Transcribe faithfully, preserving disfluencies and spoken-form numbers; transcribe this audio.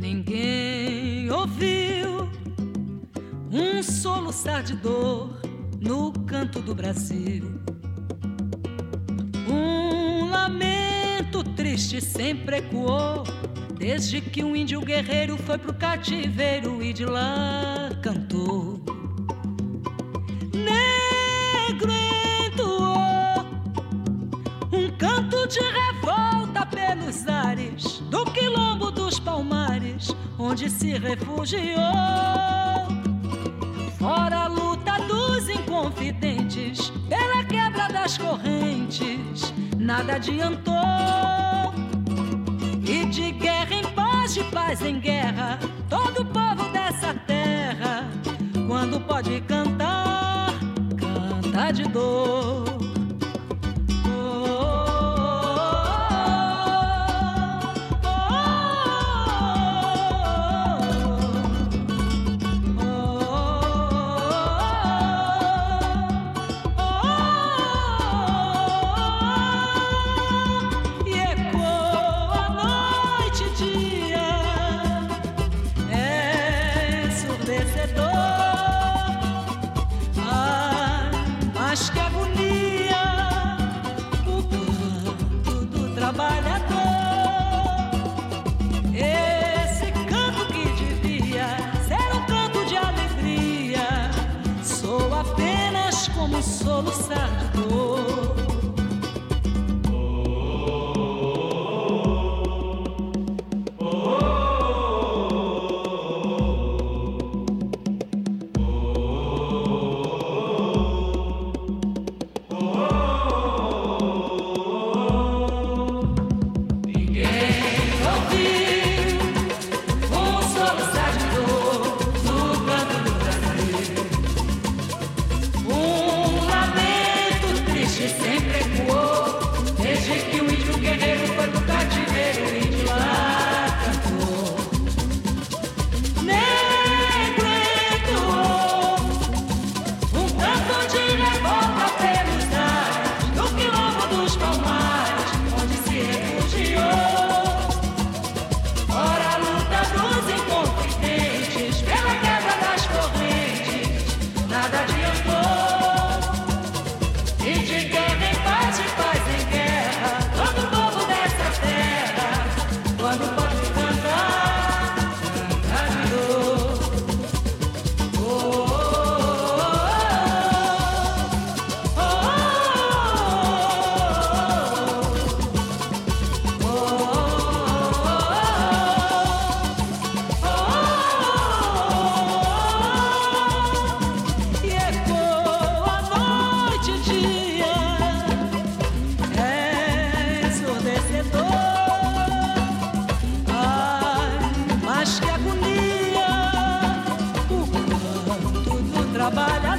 Ninguém ouviu um soluçar de dor no canto do Brasil. Um lamento triste sempre ecoou desde que um índio guerreiro foi pro cativeiro e de lá cantou. Negro entoou um canto de revolta pelos ares do quilombo dos Palmares, onde se refugiou. Fora a luta dos inconfidentes pela quebra das correntes, nada adiantou. E de guerra em paz, de paz em guerra, todo o povo dessa terra, quando pode cantar, canta de dor. Soluçar de dor. Trabalha